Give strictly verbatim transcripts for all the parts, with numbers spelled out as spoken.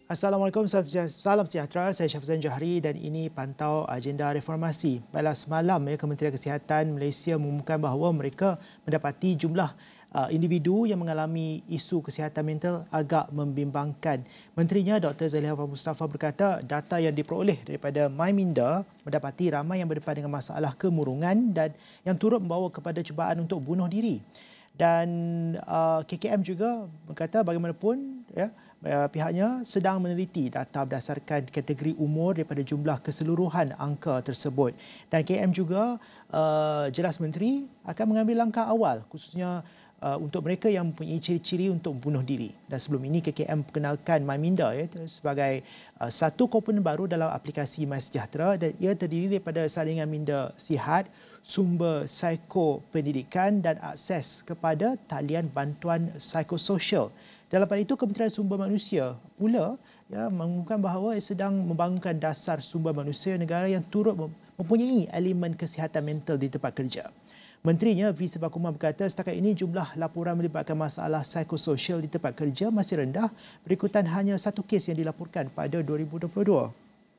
Assalamualaikum, salam sejahtera. Saya Syafzan Johari dan ini pantau agenda reformasi. Baiklah, semalam ya, Kementerian Kesihatan Malaysia mengumumkan bahawa mereka mendapati jumlah uh, individu yang mengalami isu kesihatan mental agak membimbangkan. Menterinya Doktor Zaliha Mustafa berkata data yang diperoleh daripada MyMinda mendapati ramai yang berdepan dengan masalah kemurungan dan yang turut membawa kepada cubaan untuk bunuh diri. Dan uh, K K M juga berkata bagaimanapun ya, uh, pihaknya sedang meneliti data berdasarkan kategori umur daripada jumlah keseluruhan angka tersebut. Dan K K M juga uh, jelas menteri akan mengambil langkah awal khususnya uh, untuk mereka yang mempunyai ciri-ciri untuk bunuh diri. Dan sebelum ini K K M perkenalkan MyMinda ya, sebagai uh, satu komponen baru dalam aplikasi MySejahtera dan ia terdiri daripada saringan minda sihat, sumber psikopendidikan dan akses kepada talian bantuan psikososial. Dalam pada itu, Kementerian Sumber Manusia pula ya, mengumumkan bahawa ia sedang membangunkan dasar sumber manusia negara yang turut mempunyai elemen kesihatan mental di tempat kerja. Menterinya V. Sebakumar berkata setakat ini jumlah laporan melibatkan masalah psikososial di tempat kerja masih rendah berikutan hanya satu kes yang dilaporkan pada dua ribu dua puluh dua.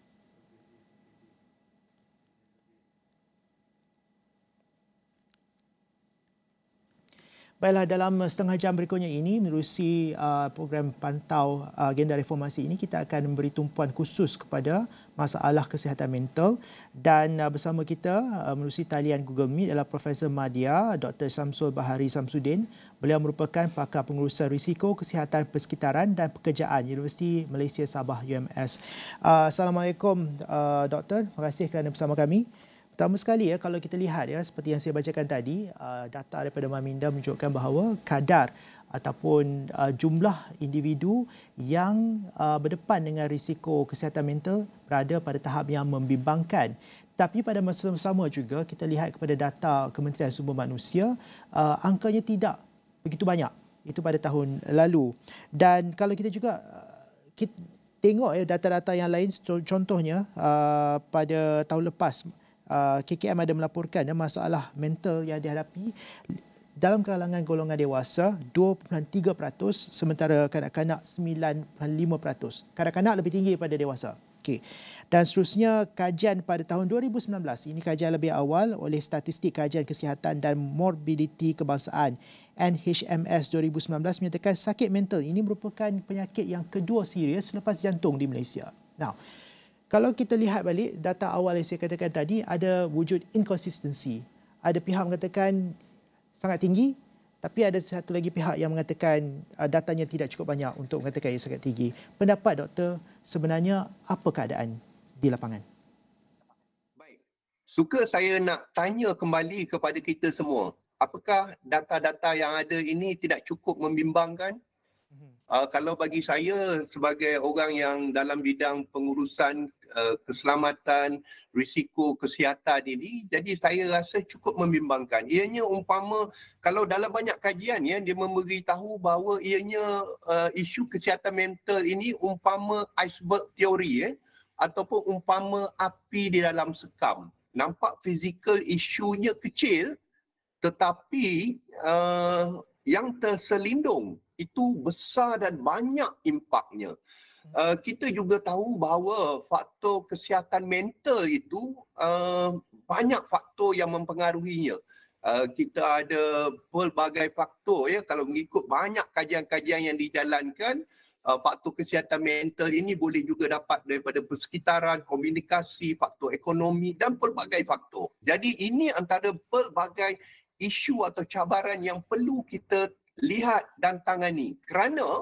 Baiklah, dalam setengah jam berikutnya ini menerusi uh, program pantau uh, agenda reformasi ini kita akan memberi tumpuan khusus kepada masalah kesihatan mental dan uh, bersama kita uh, menerusi talian Google Meet adalah Profesor Madya Doktor Samsul Bahari Samsudin. Beliau merupakan pakar pengurusan risiko kesihatan persekitaran dan pekerjaan Universiti Malaysia Sabah U M S. Uh, Assalamualaikum uh, Doktor, terima kasih kerana bersama kami. Pertama sekali ya, kalau kita lihat ya seperti yang saya bacakan tadi, uh, data daripada MyMinda menunjukkan bahawa kadar ataupun uh, jumlah individu yang uh, berdepan dengan risiko kesihatan mental berada pada tahap yang membimbangkan. Tapi pada masa yang sama juga kita lihat kepada data Kementerian Sumber Manusia, uh, angkanya tidak begitu banyak. Itu pada tahun lalu. Dan kalau kita juga uh, kita tengok ya data-data yang lain, contohnya uh, pada tahun lepas Uh, K K M ada melaporkan ya, masalah mental yang dihadapi dalam kalangan golongan dewasa dua perpuluhan tiga peratus sementara kanak-kanak sembilan perpuluhan lima peratus. Kanak-kanak lebih tinggi daripada dewasa. Okey. Dan seterusnya kajian pada tahun dua ribu sembilan belas, ini kajian lebih awal oleh Statistik Kajian Kesihatan dan Morbiditi Kebangsaan N H M S dua ribu sembilan belas menyatakan sakit mental ini merupakan penyakit yang kedua serius selepas jantung di Malaysia. Now, kalau kita lihat balik data awal yang saya katakan tadi, ada wujud inkonsistensi. Ada pihak mengatakan sangat tinggi, tapi ada satu lagi pihak yang mengatakan uh, datanya tidak cukup banyak untuk mengatakan ia sangat tinggi. Pendapat doktor, sebenarnya apa keadaan di lapangan? Baik. Suka saya nak tanya kembali kepada kita semua. Apakah data-data yang ada ini tidak cukup membimbangkan? Uh, kalau bagi saya sebagai orang yang dalam bidang pengurusan uh, keselamatan, risiko kesihatan ini, jadi saya rasa cukup membimbangkan. Ianya umpama kalau dalam banyak kajian ya dia memberitahu bahawa ianya uh, isu kesihatan mental ini umpama iceberg teori ya, ataupun umpama api di dalam sekam. Nampak fizikal isunya kecil tetapi uh, yang terselindung itu besar dan banyak impaknya. Uh, kita juga tahu bahawa faktor kesihatan mental itu uh, banyak faktor yang mempengaruhinya. Uh, kita ada pelbagai faktor ya, kalau mengikut banyak kajian-kajian yang dijalankan, uh, faktor kesihatan mental ini boleh juga dapat daripada persekitaran, komunikasi, faktor ekonomi dan pelbagai faktor. Jadi ini antara pelbagai isu atau cabaran yang perlu kita lihat dan tangani kerana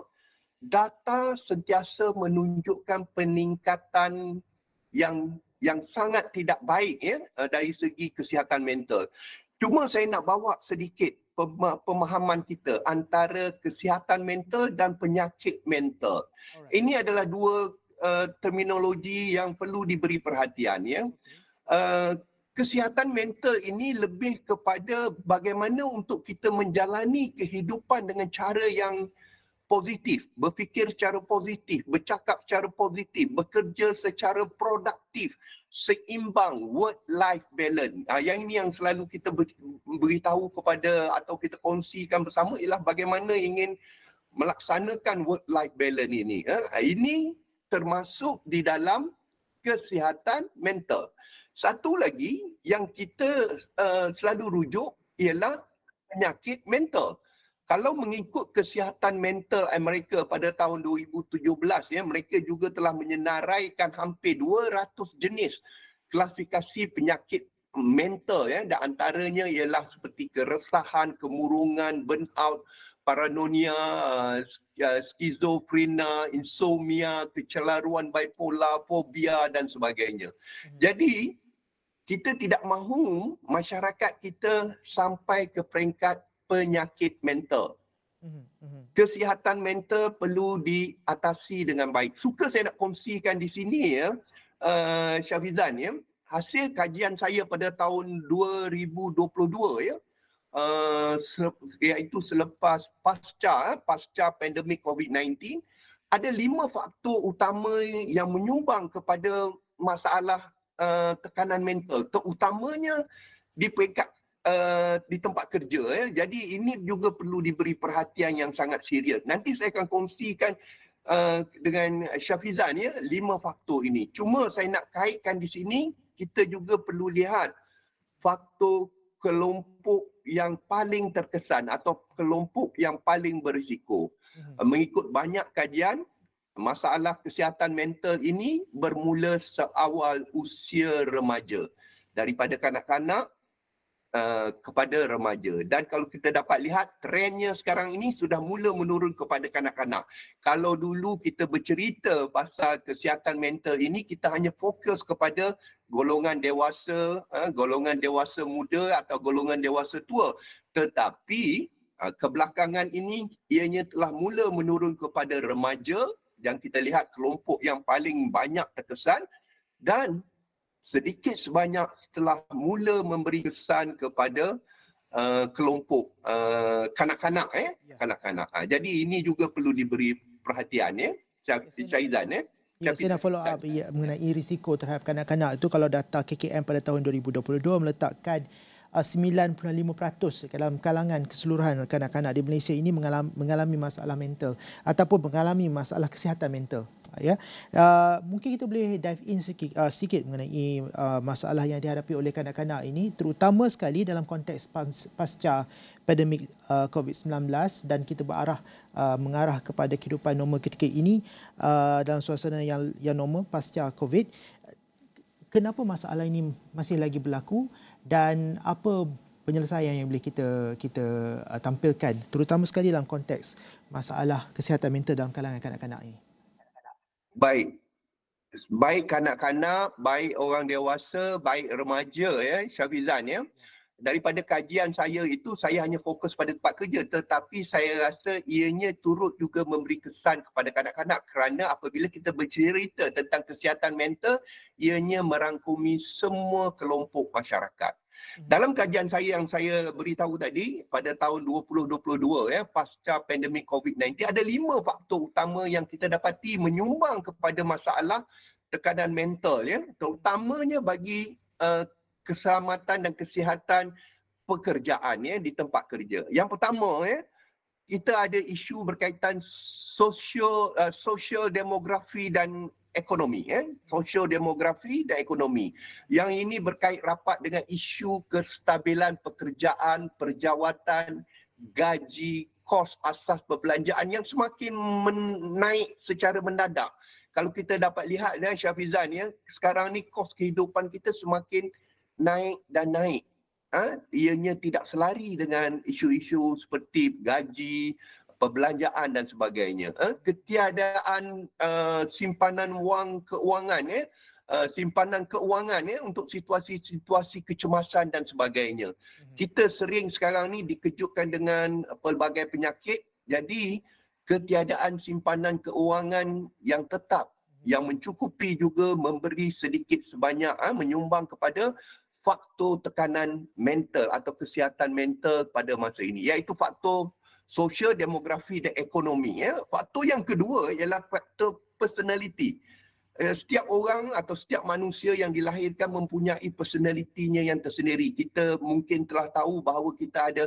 data sentiasa menunjukkan peningkatan yang yang sangat tidak baik ya dari segi kesihatan mental. Cuma saya nak bawa sedikit pemahaman kita antara kesihatan mental dan penyakit mental. Alright. Ini adalah dua uh, terminologi yang perlu diberi perhatian ya. Uh, Kesihatan mental ini lebih kepada bagaimana untuk kita menjalani kehidupan dengan cara yang positif, berfikir secara positif, bercakap secara positif, bekerja secara produktif, seimbang, work-life balance. Ha, yang ini yang selalu kita beritahu kepada atau kita kongsikan bersama ialah bagaimana ingin melaksanakan work-life balance ini. Ha, ini termasuk di dalam kesihatan mental. Satu lagi yang kita uh, selalu rujuk ialah penyakit mental. Kalau mengikut kesihatan mental Amerika pada tahun dua ribu tujuh belas, ya, mereka juga telah menyenaraikan hampir dua ratus jenis klasifikasi penyakit mental, ya, dan antaranya ialah seperti keresahan, kemurungan, burnout, paranoia, uh, skizofrenia, insomnia, kecelaruan bipolar, fobia dan sebagainya. Hmm. Jadi kita tidak mahu masyarakat kita sampai ke peringkat penyakit mental. Kesihatan mental perlu diatasi dengan baik. Suka saya nak kongsikan di sini, ya, uh, Syafizan, ya, hasil kajian saya pada tahun dua ribu dua puluh dua, ya, uh, iaitu selepas pasca pasca pandemik covid sembilan belas, ada lima faktor utama yang menyumbang kepada masalah uh, tekanan mental, terutamanya di peringkat Uh, di tempat kerja, ya. Jadi ini juga perlu diberi perhatian yang sangat serius. Nanti saya akan kongsikan uh, dengan Syafizan, ya, lima faktor ini. Cuma saya nak kaitkan di sini, kita juga perlu lihat faktor kelompok yang paling terkesan atau kelompok yang paling berisiko. Hmm. Uh, mengikut banyak kajian, masalah kesihatan mental ini bermula seawal usia remaja, daripada kanak-kanak Uh, kepada remaja. Dan kalau kita dapat lihat, trendnya sekarang ini sudah mula menurun kepada kanak-kanak. Kalau dulu kita bercerita pasal kesihatan mental ini, kita hanya fokus kepada golongan dewasa, uh, golongan dewasa muda atau golongan dewasa tua. Tetapi uh, kebelakangan ini ianya telah mula menurun kepada remaja, yang kita lihat kelompok yang paling banyak terkesan, dan sedikit sebanyak telah mula memberi kesan kepada uh, kelompok uh, kanak-kanak, eh ya. kanak-kanak. Ha, jadi ini juga perlu diberi perhatian, ya, Syahizan, eh. Ya, saya nak follow up ya, mengenai risiko terhadap kanak-kanak itu. Kalau data K K M pada tahun dua ribu dua puluh dua meletakkan uh, sembilan puluh lima peratus dalam kalangan keseluruhan kanak-kanak di Malaysia ini mengalami, mengalami masalah mental ataupun mengalami masalah kesihatan mental. Ya, uh, mungkin kita boleh dive in sikit, uh, sikit mengenai uh, masalah yang dihadapi oleh kanak-kanak ini, terutama sekali dalam konteks pas, pasca pandemik uh, covid sembilan belas, dan kita berarah uh, mengarah kepada kehidupan normal ketika ini uh, dalam suasana yang yang normal pasca Covid. Kenapa masalah ini masih lagi berlaku dan apa penyelesaian yang boleh kita kita uh, tampilkan, terutama sekali dalam konteks masalah kesihatan mental dalam kalangan kanak-kanak ini? Baik, baik kanak-kanak, baik orang dewasa, baik remaja, ya, Syafizan, ya. Daripada kajian saya itu, saya hanya fokus pada tempat kerja, tetapi saya rasa ianya turut juga memberi kesan kepada kanak-kanak, kerana apabila kita bercerita tentang kesihatan mental, ianya merangkumi semua kelompok masyarakat. Dalam kajian saya yang saya beritahu tadi, pada tahun dua ribu dua puluh dua, ya, pasca pandemik covid sembilan belas, ada lima faktor utama yang kita dapati menyumbang kepada masalah tekanan mental, ya, terutamanya bagi uh, keselamatan dan kesihatan pekerjaan, ya, di tempat kerja. Yang pertama, ya, kita ada isu berkaitan sosio uh, sosial demografi dan ekonomi, ya, sosial demografi dan ekonomi. Yang ini berkait rapat dengan isu kestabilan pekerjaan, perjawatan, gaji, kos asas perbelanjaan yang semakin menaik secara mendadak. Kalau kita dapat lihat, ya, Syafizan, ya, sekarang ni kos kehidupan kita semakin naik dan naik. Ha? Ianya tidak selari dengan isu-isu seperti gaji, perbelanjaan dan sebagainya. Eh, ketiadaan uh, simpanan wang keuangan, ya, uh, simpanan keuangan, ya, untuk situasi-situasi kecemasan dan sebagainya. Hmm. Kita sering sekarang ni dikejutkan dengan pelbagai penyakit. Jadi ketiadaan simpanan keuangan yang tetap, hmm. yang mencukupi juga memberi sedikit sebanyak, uh, menyumbang kepada faktor tekanan mental atau kesihatan mental pada masa ini, iaitu faktor sosial, demografi dan ekonomi, ya. Faktor yang kedua ialah faktor personality. Setiap orang atau setiap manusia yang dilahirkan mempunyai personalitinya yang tersendiri. Kita mungkin telah tahu bahawa kita ada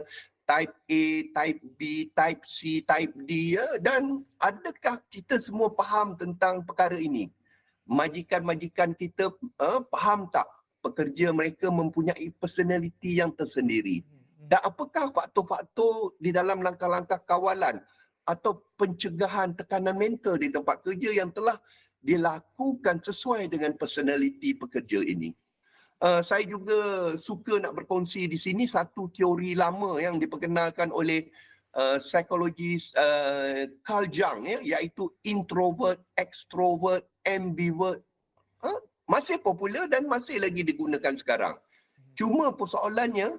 type A, type B, type C, type D, ya? Dan adakah kita semua faham tentang perkara ini? Majikan-majikan kita uh, faham tak pekerja mereka mempunyai personality yang tersendiri? Dan apakah faktor-faktor di dalam langkah-langkah kawalan atau pencegahan tekanan mental di tempat kerja yang telah dilakukan sesuai dengan personality pekerja ini? Uh, saya juga suka nak berkongsi di sini satu teori lama yang diperkenalkan oleh uh, psikologis uh, Carl Jung, ya, iaitu introvert, extrovert, ambivert. Uh, masih popular dan masih lagi digunakan sekarang. Cuma persoalannya,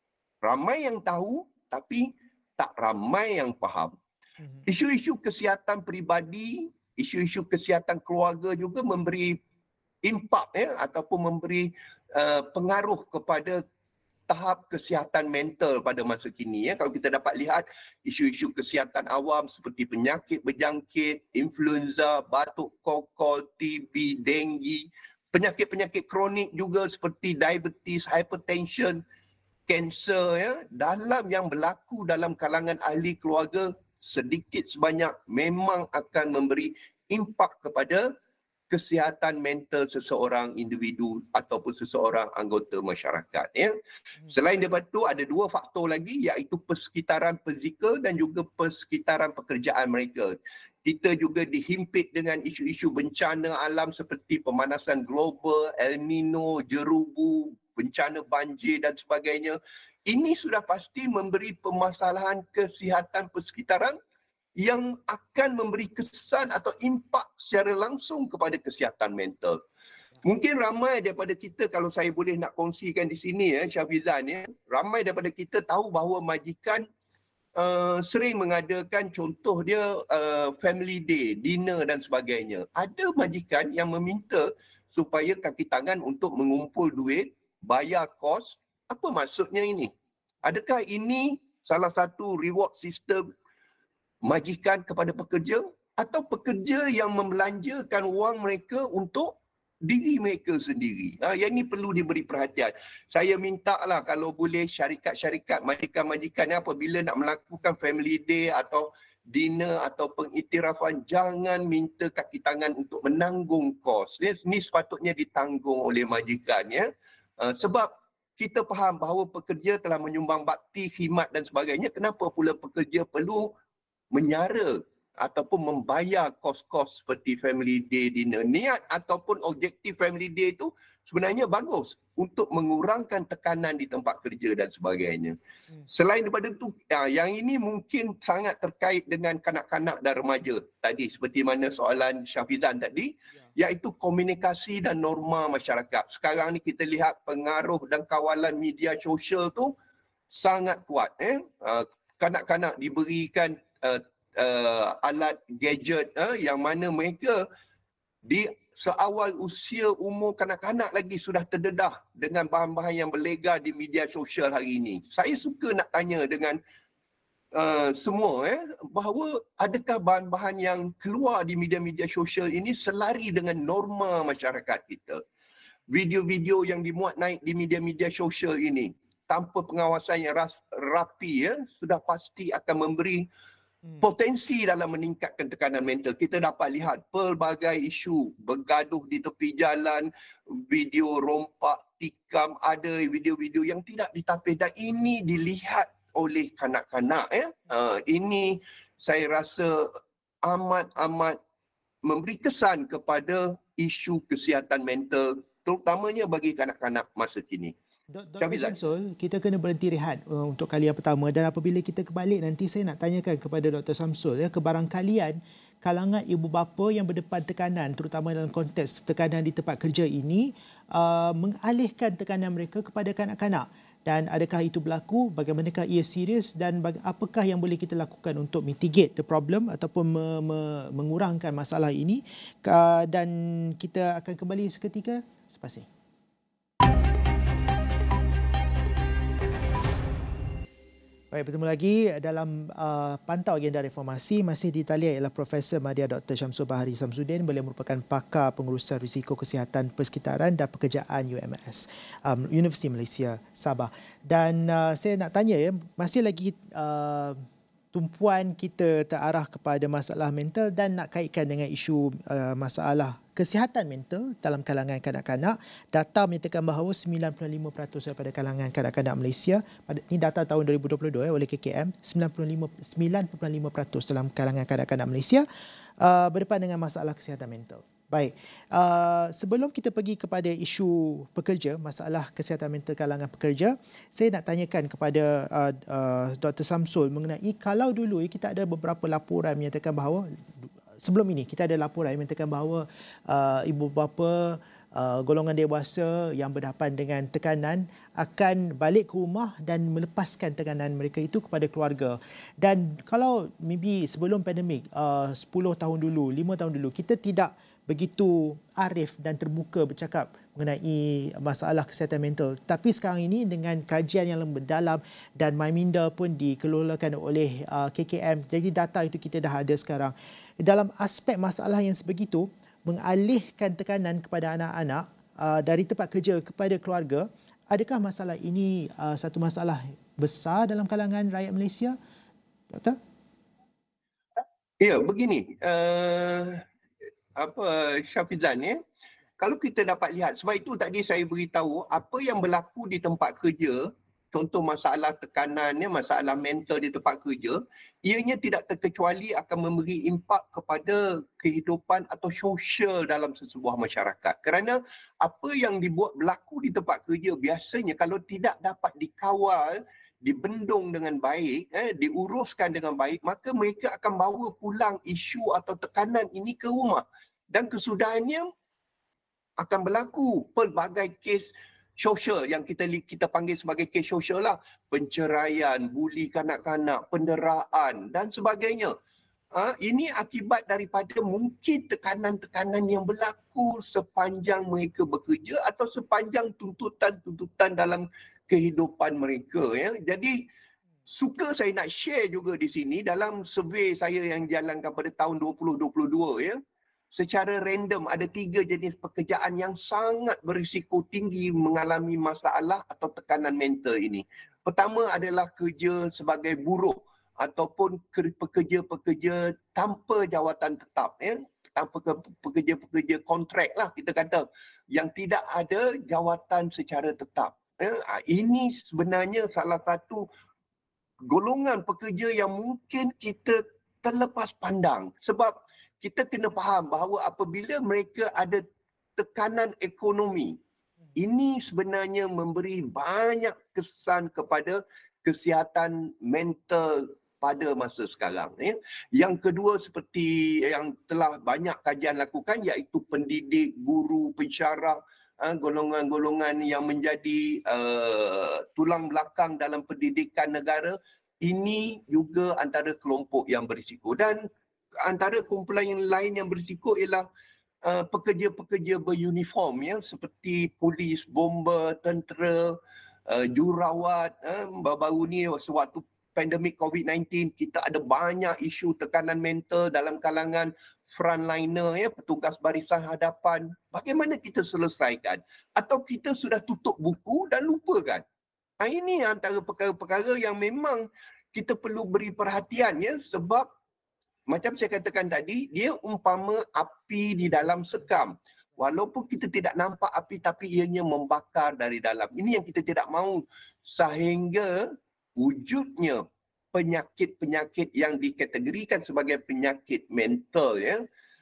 ramai yang tahu tapi tak ramai yang faham. Isu-isu kesihatan peribadi, isu-isu kesihatan keluarga juga memberi impak, ya, ataupun memberi Uh, pengaruh kepada tahap kesihatan mental pada masa kini. Ya. Kalau kita dapat lihat isu-isu kesihatan awam seperti penyakit berjangkit, influenza, batuk kokol, T B, denggi, penyakit-penyakit kronik juga seperti diabetes, hypertension, kanser, ya, dalam yang berlaku dalam kalangan ahli keluarga sedikit sebanyak memang akan memberi impak kepada kesihatan mental seseorang individu ataupun seseorang anggota masyarakat. Ya. Selain daripada itu, ada dua faktor lagi, iaitu persekitaran fizikal dan juga persekitaran pekerjaan mereka. Kita juga dihimpit dengan isu-isu bencana alam seperti pemanasan global, El Nino, jerubu, bencana banjir dan sebagainya. Ini sudah pasti memberi permasalahan kesihatan persekitaran yang akan memberi kesan atau impak secara langsung kepada kesihatan mental. Mungkin ramai daripada kita, kalau saya boleh nak kongsikan di sini, ya, Syafizan, ya, ramai daripada kita tahu bahawa majikan uh, sering mengadakan, contoh dia uh, family day, dinner dan sebagainya. Ada majikan yang meminta supaya kaki tangan untuk mengumpul duit, bayar kos. Apa maksudnya ini? Adakah ini salah satu reward system majikan kepada pekerja, atau pekerja yang membelanjakan wang mereka untuk diri mereka sendiri? Ha, yang ini perlu diberi perhatian. Saya minta lah kalau boleh syarikat-syarikat majikan-majikan apabila nak melakukan family day atau dinner atau pengiktirafan, jangan minta kaki tangan untuk menanggung kos. Ini sepatutnya ditanggung oleh majikan. Ya. Ha, sebab kita faham bahawa pekerja telah menyumbang bakti, khidmat dan sebagainya. Kenapa pula pekerja perlu menyara ataupun membayar kos-kos seperti family day, dinner? Niat ataupun objektif family day itu sebenarnya bagus untuk mengurangkan tekanan di tempat kerja dan sebagainya. Hmm. Selain daripada itu, yang ini mungkin sangat terkait dengan kanak-kanak dan remaja tadi, seperti mana soalan Syafizan tadi, ya. Iaitu komunikasi dan norma masyarakat. Sekarang ni kita lihat pengaruh dan kawalan media sosial tu sangat kuat. Eh? Kanak-kanak diberikan Uh, uh, alat gadget uh, yang mana mereka di seawal usia umur kanak-kanak lagi sudah terdedah dengan bahan-bahan yang berlega di media sosial hari ini. Saya suka nak tanya dengan uh, semua eh, bahawa adakah bahan-bahan yang keluar di media-media sosial ini selari dengan norma masyarakat kita? Video-video yang dimuat naik di media-media sosial ini tanpa pengawasan yang rapi, ya, sudah pasti akan memberi potensi dalam meningkatkan tekanan mental. Kita dapat lihat pelbagai isu bergaduh di tepi jalan, video rompak, tikam, ada video-video yang tidak ditapis, dan ini dilihat oleh kanak-kanak. Ya. Uh, ini saya rasa amat-amat memberi kesan kepada isu kesihatan mental, terutamanya bagi kanak-kanak masa kini. Doktor Samsul, kita kena berhenti rehat uh, untuk kali yang pertama, dan apabila kita kebalik nanti saya nak tanyakan kepada Doktor Samsul, ya, kebarangkalian kalangan ibu bapa yang berdepan tekanan, terutama dalam konteks tekanan di tempat kerja ini, uh, mengalihkan tekanan mereka kepada kanak-kanak. Dan adakah itu berlaku? Bagaimanakah ia serius, dan baga- apakah yang boleh kita lakukan untuk mitigate the problem ataupun me- me- mengurangkan masalah ini? Uh, dan kita akan kembali seketika selepas ini. Baik, bertemu lagi dalam uh, pantau agenda reformasi. Masih di talian ialah Profesor Madya Doktor Syamsul Bahari Samsudin. Beliau merupakan pakar pengurusan risiko kesihatan persekitaran dan pekerjaan U M S, um, Universiti Malaysia Sabah. Dan uh, saya nak tanya ya, masih lagi uh, tumpuan kita terarah kepada masalah mental dan nak kaitkan dengan isu uh, masalah kesihatan mental dalam kalangan kanak-kanak. Data menyatakan bahawa sembilan puluh lima peratus daripada kalangan kanak-kanak Malaysia, ini data tahun dua ribu dua puluh dua eh, oleh K K M, sembilan puluh lima peratus dalam kalangan kanak-kanak Malaysia uh, berdepan dengan masalah kesihatan mental. Baik, uh, sebelum kita pergi kepada isu pekerja, masalah kesihatan mental kalangan pekerja, saya nak tanyakan kepada uh, uh, Doktor Samsul mengenai kalau dulu kita ada beberapa laporan menyatakan bahawa sebelum ini kita ada laporan yang menyatakan bahawa uh, ibu bapa uh, golongan dewasa yang berhadapan dengan tekanan akan balik ke rumah dan melepaskan tekanan mereka itu kepada keluarga. Dan kalau maybe sebelum pandemik uh, sepuluh tahun dulu, lima tahun dulu, kita tidak begitu arif dan terbuka bercakap mengenai masalah kesihatan mental. Tapi sekarang ini dengan kajian yang mendalam dan MyMinda pun dikelolakan oleh uh, K K M, jadi data itu kita dah ada sekarang. Dalam aspek masalah yang sebegitu, mengalihkan tekanan kepada anak-anak uh, dari tempat kerja kepada keluarga, adakah masalah ini uh, satu masalah besar dalam kalangan rakyat Malaysia, Doktor? Ya, begini. Uh... apa Syafizan ya, kalau kita dapat lihat, sebab itu tadi saya beritahu apa yang berlaku di tempat kerja, contoh masalah tekanannya, masalah mental di tempat kerja, ianya tidak terkecuali akan memberi impak kepada kehidupan atau sosial dalam sesebuah masyarakat. Kerana apa yang dibuat berlaku di tempat kerja biasanya kalau tidak dapat dikawal, dibendung dengan baik, eh, diuruskan dengan baik, maka mereka akan bawa pulang isu atau tekanan ini ke rumah. Dan kesudahannya akan berlaku pelbagai kes sosial yang kita kita panggil sebagai kes sosial lah. Penceraian, buli kanak-kanak, penderaan dan sebagainya. Ha, ini akibat daripada mungkin tekanan-tekanan yang berlaku sepanjang mereka bekerja atau sepanjang tuntutan-tuntutan dalam kehidupan mereka. Ya. Jadi suka saya nak share juga di sini dalam survey saya yang jalankan pada tahun dua ribu dua puluh dua. Ya. Secara random ada tiga jenis pekerjaan yang sangat berisiko tinggi mengalami masalah atau tekanan mental ini. Pertama adalah kerja sebagai buruh ataupun pekerja-pekerja tanpa jawatan tetap, ya, tanpa pekerja-pekerja kontrak lah kita kata, yang tidak ada jawatan secara tetap. Ya. Ini sebenarnya salah satu golongan pekerja yang mungkin kita terlepas pandang, sebab kita kena faham bahawa apabila mereka ada tekanan ekonomi, ini sebenarnya memberi banyak kesan kepada kesihatan mental pada masa sekarang. Ya. Yang kedua seperti yang telah banyak kajian lakukan iaitu pendidik, guru, pensyarah, golongan-golongan yang menjadi uh, tulang belakang dalam pendidikan negara, ini juga antara kelompok yang berisiko. Dan antara kumpulan yang lain yang berisiko ialah uh, pekerja-pekerja beruniform, ya, seperti polis, bomber, tentera, uh, jurawat. Uh, baru-baru ni sewaktu pandemik covid sembilan belas, kita ada banyak isu tekanan mental dalam kalangan frontliner, ya, petugas barisan hadapan. Bagaimana kita selesaikan? Atau kita sudah tutup buku dan lupakan? Ha, ini antara perkara-perkara yang memang kita perlu beri perhatian, ya, sebab macam saya katakan tadi, dia umpama api di dalam sekam. Walaupun kita tidak nampak api, tapi ianya membakar dari dalam. Ini yang kita tidak mahu, sehingga wujudnya penyakit-penyakit yang dikategorikan sebagai penyakit mental. Ya.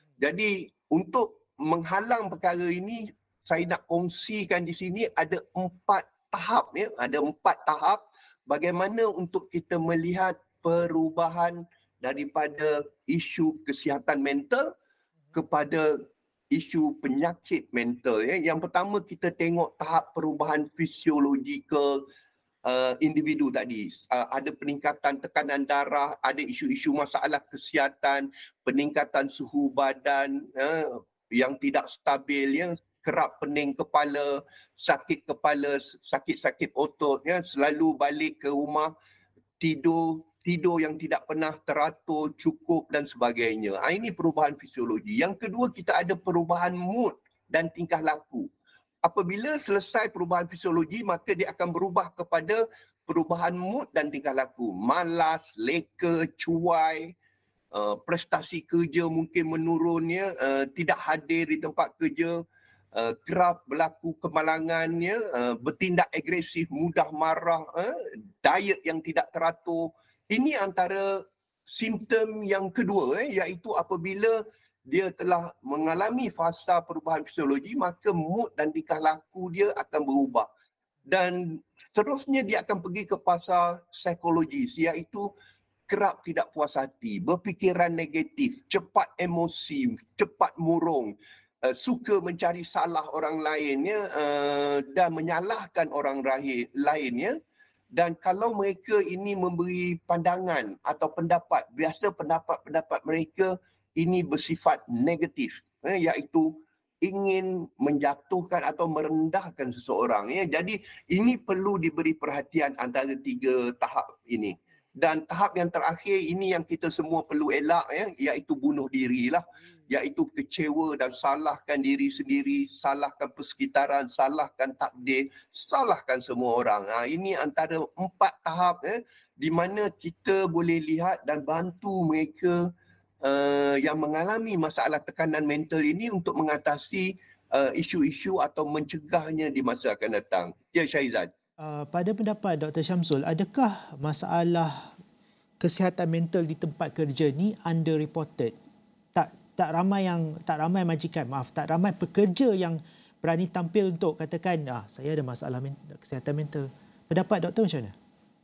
Jadi untuk menghalang perkara ini, saya nak kongsikan di sini ada empat tahap. Ya. Ada empat tahap bagaimana untuk kita melihat perubahan daripada isu kesihatan mental kepada isu penyakit mental. Ya. Yang pertama kita tengok tahap perubahan fisiologikal Uh, individu tadi, uh, ada peningkatan tekanan darah, ada isu-isu masalah kesihatan, peningkatan suhu badan uh, yang tidak stabil, ya, kerap pening kepala, sakit kepala, sakit-sakit otot, ya, selalu balik ke rumah tidur tidur yang tidak pernah teratur, cukup dan sebagainya. Ha, ini perubahan fisiologi. Yang kedua, kita ada perubahan mood dan tingkah laku. Apabila selesai perubahan fisiologi, maka dia akan berubah kepada perubahan mood dan tingkah laku. Malas, leka, cuai, uh, prestasi kerja mungkin menurun, ya, uh, tidak hadir di tempat kerja, uh, kerap berlaku kemalangan, ya, uh, bertindak agresif, mudah marah, uh, diet yang tidak teratur. Ini antara simptom yang kedua, eh, iaitu apabila dia telah mengalami fasa perubahan fisiologi, maka mood dan tingkah laku dia akan berubah. Dan seterusnya dia akan pergi ke fasa psikologis, iaitu kerap tidak puas hati, berfikiran negatif, cepat emosi, cepat murung, uh, suka mencari salah orang lain, ya, uh, dan menyalahkan orang lain, ya. Dan kalau mereka ini memberi pandangan atau pendapat, biasa pendapat-pendapat mereka ini bersifat negatif, eh, iaitu ingin menjatuhkan atau merendahkan seseorang. Ya. Jadi ini perlu diberi perhatian antara tiga tahap ini. Dan tahap yang terakhir ini yang kita semua perlu elak, ya, iaitu bunuh diri lah. Iaitu kecewa dan salahkan diri sendiri, salahkan persekitaran, salahkan takdir, salahkan semua orang. Ha, ini antara empat tahap, eh, di mana kita boleh lihat dan bantu mereka uh, yang mengalami masalah tekanan mental ini untuk mengatasi uh, isu-isu atau mencegahnya di masa akan datang. Ya, Syahizan. Uh, pada pendapat Doktor Syamsul, adakah masalah kesihatan mental di tempat kerja ni underreported? Tak tak ramai yang tak ramai majikan, maaf, tak ramai pekerja yang berani tampil untuk katakan, ah, saya ada masalah men- kesihatan mental. Pendapat doktor macam mana?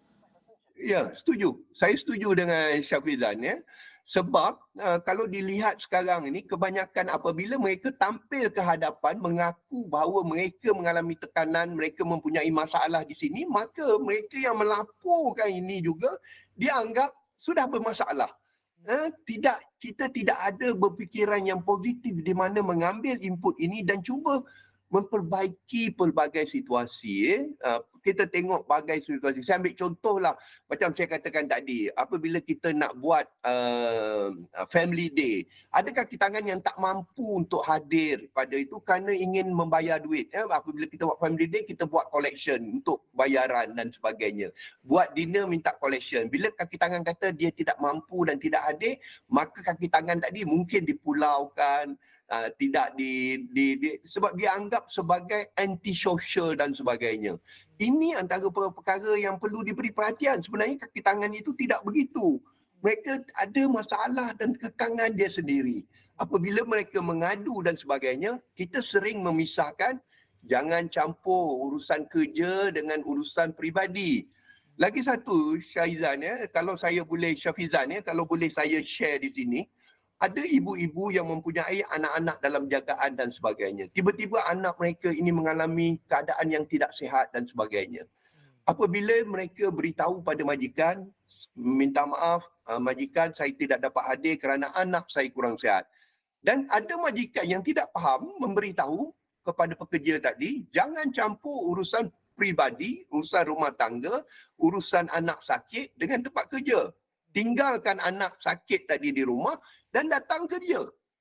Ya, setuju. Saya setuju dengan Syafizan, ya. Sebab uh, kalau dilihat sekarang ini, kebanyakan apabila mereka tampil ke hadapan mengaku bahawa mereka mengalami tekanan, mereka mempunyai masalah di sini, maka mereka yang melaporkan ini juga dianggap sudah bermasalah. Uh, tidak, kita tidak ada berfikiran yang positif di mana mengambil input ini dan cuba memperbaiki pelbagai situasi. Eh. Uh, kita tengok bagai situasi. Saya ambil contohlah, macam saya katakan tadi, apabila kita nak buat uh, family day, ada kaki tangan yang tak mampu untuk hadir pada itu kerana ingin membayar duit. Eh. Apabila kita buat family day, kita buat collection untuk bayaran dan sebagainya. Buat dinner minta collection. Bila kaki tangan kata dia tidak mampu dan tidak hadir, maka kaki tangan tadi mungkin dipulaukan, Uh, tidak di, di, di sebab dia anggap sebagai antisocial dan sebagainya. Ini antara perkara yang perlu diberi perhatian. Sebenarnya kaki tangan itu tidak begitu. Mereka ada masalah dan kekangan dia sendiri. Apabila mereka mengadu dan sebagainya, kita sering memisahkan, jangan campur urusan kerja dengan urusan peribadi. Lagi satu, Syahizan, ya, kalau saya boleh, Syafizan, ya, kalau boleh saya share di sini, ada ibu-ibu yang mempunyai anak-anak dalam jagaan dan sebagainya. Tiba-tiba anak mereka ini mengalami keadaan yang tidak sihat dan sebagainya. Apabila mereka beritahu pada majikan, minta maaf uh, majikan, saya tidak dapat hadir kerana anak saya kurang sihat. Dan ada majikan yang tidak faham memberitahu kepada pekerja tadi, jangan campur urusan peribadi, urusan rumah tangga, urusan anak sakit dengan tempat kerja. Tinggalkan anak sakit tadi di rumah dan datang kerja.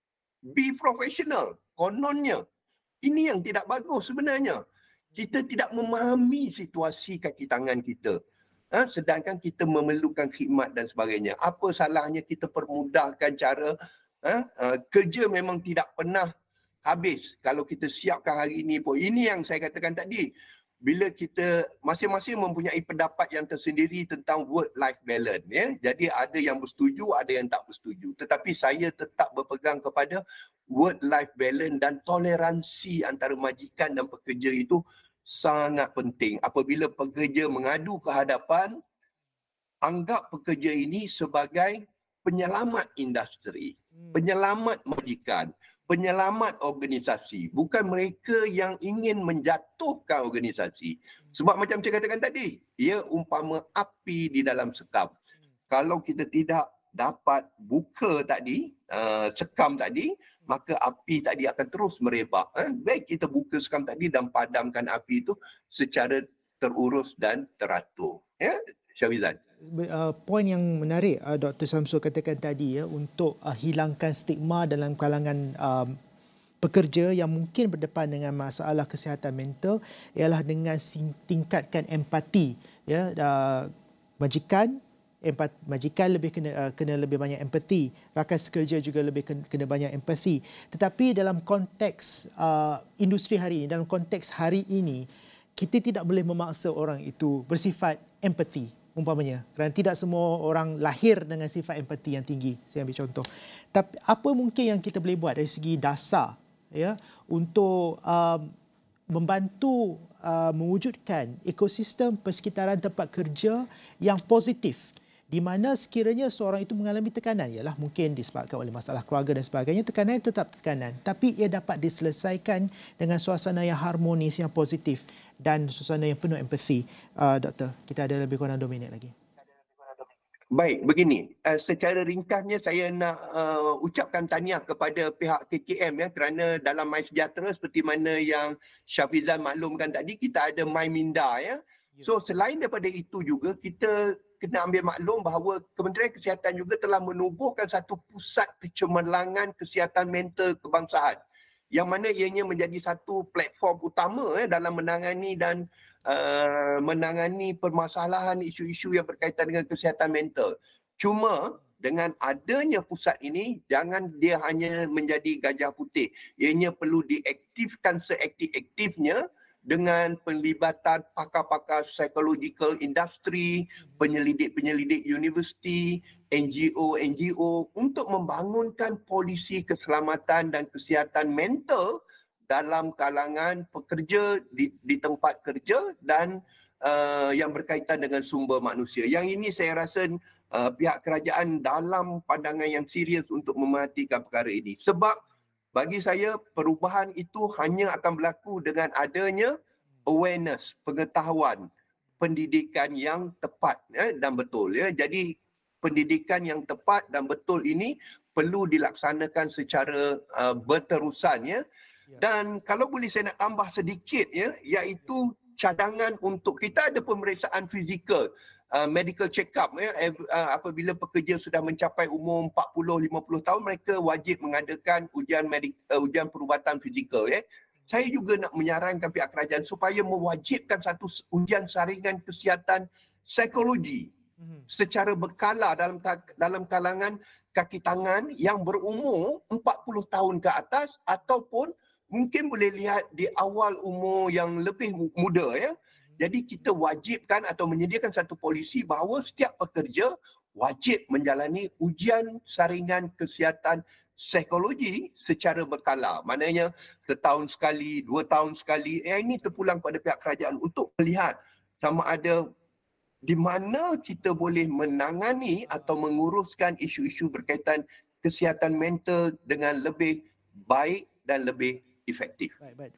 Be professional. Kononnya. Ini yang tidak bagus sebenarnya. Kita tidak memahami situasi kaki tangan kita. Ha? Sedangkan kita memerlukan khidmat dan sebagainya. Apa salahnya kita permudahkan cara ha? uh, kerja memang tidak pernah habis. Kalau kita siapkan hari ini pun. Ini yang saya katakan tadi. Bila kita masing-masing mempunyai pendapat yang tersendiri tentang work-life balance. Ya? Jadi ada yang bersetuju, ada yang tak bersetuju. Tetapi saya tetap berpegang kepada work-life balance dan toleransi antara majikan dan pekerja itu sangat penting. Apabila pekerja mengadu ke hadapan, anggap pekerja ini sebagai penyelamat industri, penyelamat majikan, penyelamat organisasi. Bukan mereka yang ingin menjatuhkan organisasi. Sebab macam saya katakan tadi, ia umpama api di dalam sekam. Kalau kita tidak dapat buka tadi, uh, sekam tadi, maka api tadi akan terus merebak. Eh? Baik kita buka sekam tadi dan padamkan api itu secara terurus dan teratur. Ya, Syahrizan. Uh, poin yang menarik uh, Doktor Syamsul katakan tadi ya, untuk uh, hilangkan stigma dalam kalangan um, pekerja yang mungkin berdepan dengan masalah kesihatan mental ialah dengan tingkatkan empati ya. Uh, majikan empat majikan lebih kena uh, kena lebih banyak empati, rakan sekerja juga lebih kena, kena banyak empati. Tetapi dalam konteks uh, industri hari ini, dalam konteks hari ini, kita tidak boleh memaksa orang itu bersifat empati umpamanya, kerana tidak semua orang lahir dengan sifat empati yang tinggi. Saya ambil contoh. Tapi apa mungkin yang kita boleh buat dari segi dasar ya untuk uh, membantu uh, mewujudkan ekosistem persekitaran tempat kerja yang positif, di mana sekiranya seorang itu mengalami tekanan, ialah mungkin disebabkan oleh masalah keluarga dan sebagainya, tekanan tetap tekanan, tapi ia dapat diselesaikan dengan suasana yang harmonis, yang positif dan suasana yang penuh empati. Uh, doktor, kita ada lebih kurang dua minit lagi. Baik, begini. Uh, secara ringkasnya saya nak uh, ucapkan tahniah kepada pihak K K M ya, kerana dalam MySejahtera seperti mana yang Syafizan maklumkan tadi, kita ada MyMinda ya. So selain daripada itu juga, kita kena ambil maklum bahawa Kementerian Kesihatan juga telah menubuhkan satu pusat kecemerlangan kesihatan mental kebangsaan, yang mana ianya menjadi satu platform utama eh, dalam menangani dan uh, menangani permasalahan isu-isu yang berkaitan dengan kesihatan mental. Cuma dengan adanya pusat ini, jangan dia hanya menjadi gajah putih. Ianya perlu diaktifkan seaktif-aktifnya dengan penglibatan pakar-pakar psychological industry, penyelidik-penyelidik universiti, N G O-N G O untuk membangunkan polisi keselamatan dan kesihatan mental dalam kalangan pekerja di, di tempat kerja dan uh, yang berkaitan dengan sumber manusia. Yang ini saya rasa uh, pihak kerajaan dalam pandangan yang serius untuk memerhatikan perkara ini. Sebab bagi saya perubahan itu hanya akan berlaku dengan adanya awareness, pengetahuan, pendidikan yang tepat eh, dan betul ya. Jadi pendidikan yang tepat dan betul ini perlu dilaksanakan secara uh, berterusan ya. Dan kalau boleh saya nak tambah sedikit ya, iaitu cadangan untuk kita ada pemeriksaan fizikal, uh, medical check-up ya, uh, apabila pekerja sudah mencapai umur empat puluh lima puluh tahun, mereka wajib mengadakan ujian medik, uh, ujian perubatan fizikal ya. Saya juga nak menyarankan pihak kerajaan supaya mewajibkan satu ujian saringan kesihatan psikologi secara berkala dalam dalam kalangan kaki tangan yang berumur empat puluh tahun ke atas, ataupun mungkin boleh lihat di awal umur yang lebih muda ya. Jadi kita wajibkan atau menyediakan satu polisi bahawa setiap pekerja wajib menjalani ujian saringan kesihatan psikologi secara berkala. Maknanya setahun sekali, dua tahun sekali. Eh, ini terpulang pada pihak kerajaan untuk melihat sama ada di mana kita boleh menangani atau menguruskan isu-isu berkaitan kesihatan mental dengan lebih baik dan lebih efektif. Baik, baik.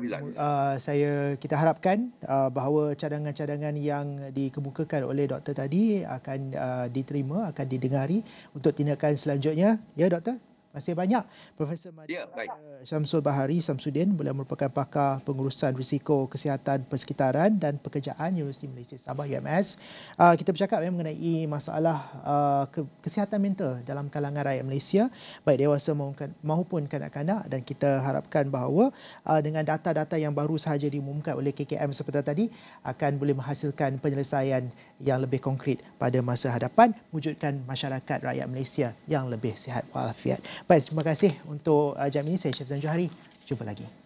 Uh, saya kita harapkan uh, bahawa cadangan-cadangan yang dikemukakan oleh doktor tadi akan uh, diterima, akan didengari untuk tindakan selanjutnya. Ya, doktor? Terima kasih banyak Profesor Madi ya, Syamsul Bahari Samsudin, beliau merupakan pakar pengurusan risiko kesihatan persekitaran dan pekerjaan Universiti Malaysia Sabah U M S. Uh, kita bercakap ya, mengenai masalah uh, ke- kesihatan mental dalam kalangan rakyat Malaysia, baik dewasa maupun kanak-kanak, dan kita harapkan bahawa uh, dengan data-data yang baru sahaja diumumkan oleh K K M seperti tadi akan boleh menghasilkan penyelesaian yang lebih konkret pada masa hadapan, wujudkan masyarakat rakyat Malaysia yang lebih sihat walafiat. Baik, terima kasih untuk uh, jam ini. Saya Syafzan Johari. Jumpa lagi.